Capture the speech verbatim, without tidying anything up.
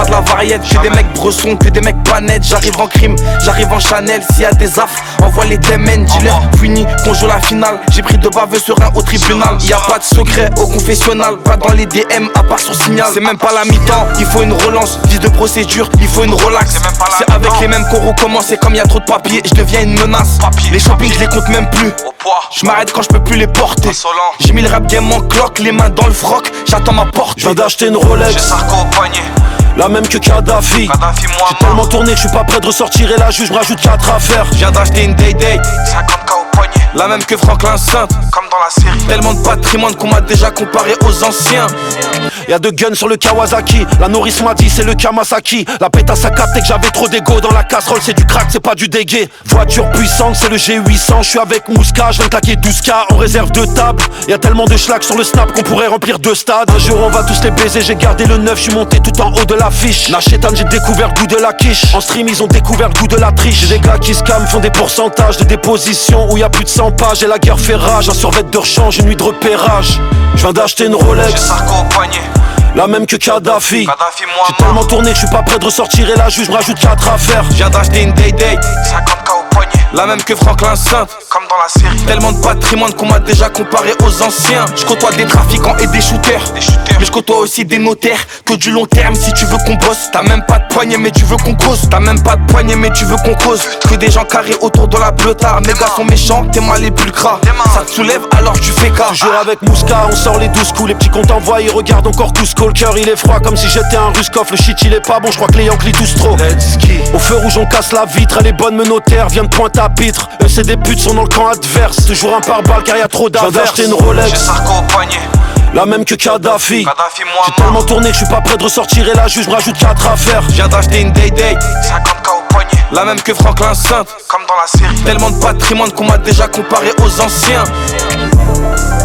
pas de la variette. Que des mecs bressons, que des mecs pas nets. J'arrive en crime, j'arrive en Chanel. S'il y a des affres, envoie les D M N. Dealer, fini, qu'on joue la finale. J'ai pris deux baveux sereins au tribunal. Y'a pas de secret au confessionnal. Pas dans les D M à part son signal. C'est même pas la mi-temps, il faut une relance. Vice de procédure, il faut une relax. C'est avec les mêmes qu'on recommence. Et comme y'a trop de papier, je deviens une menace. Les shoppings, je les compte même plus. Je m'arrête quand je peux plus les porter. J'ai mis le rap game en cloque, les mains dans le froc. J'attends ma porte. Je viens d'acheter une Rolex. J'ai Sarko au poignet. La même que Kadhafi. Kadhafi, moi, j'ai tellement tourné que je suis pas prêt de ressortir. Et la juge me rajoute quatre affaires. Je viens d'acheter une Day Day. cinquante K au poignet. La même que Franklin Saint. Comme dans la série. Tellement de patrimoine qu'on m'a déjà comparé aux anciens. Y'a deux guns sur le Kawasaki. La nourrice m'a dit c'est le Kamasaki. La pétasse a capté que j'avais trop d'ego. Dans la casserole c'est du crack, c'est pas du dégué. Voiture puissante c'est le G huit cents. Je suis avec Mouska, je viens de claquer douze K en réserve de table. Y'a tellement de schlack sur le snap qu'on pourrait remplir deux stades. Un jour on va tous les baiser, j'ai gardé le neuf. Je suis monté tout en haut de l'affiche. La chétane j'ai découvert le goût de la quiche. En stream ils ont découvert le goût de la triche. J'ai des gars qui scam, font des pourcentages de déposition où y'a plus de cent pages. Et la guerre fait rage, un survêt de rechange, une nuit de repérage. Je viens d'acheter une Rolex. J'ai Sarko au poignet. La même que Kadhafi. Kadhafi, moi, j'ai tellement tourné que je suis pas prêt de ressortir. Et la juge me rajoute quatre affaires. Je viens d'acheter une Day Day. cinquante K au poignet. La même que Franklin Saint. Comme dans la série. Tellement de patrimoine qu'on m'a déjà comparé aux anciens. Je côtoie des trafiquants et des shooters. Des shooters. Mais je côtoie aussi des notaires. Que du long terme si tu veux qu'on bosse. T'as même pas de poignée mais tu veux qu'on cause. T'as même pas de poignée mais tu veux qu'on cause. Que des gens carrés autour de la bleutard. Mes gars sont méchants, t'es mal les pulcras. Ça te soulève alors tu fais cas. Toujours avec Mouska, on sort les douze coups. Les petits comptes envoient, ils regardent encore Cusco. Le cœur il est froid comme si j'étais un Ruskov. Le shit il est pas bon, je crois que les Yankees tous trop. Au feu rouge on casse la vitre. Elle est bonne me notaire, vient de pointe à pitre. Eux c'est des putes, sont dans le camp adverse. Toujours un pare-balles car y'a trop d'averses. Je viens d'acheter une Rolex. J'ai Sarko au poignet. La même que Kadhafi. Kadhafi, moi, j'ai tellement tourné que je suis pas prêt de ressortir. Et la juge me rajoute quatre affaires. Je viens d'acheter une Day Day. cinquante K au poignet. La même que Franklin Saint. Comme dans la série. Tellement de patrimoine qu'on m'a déjà comparé aux anciens.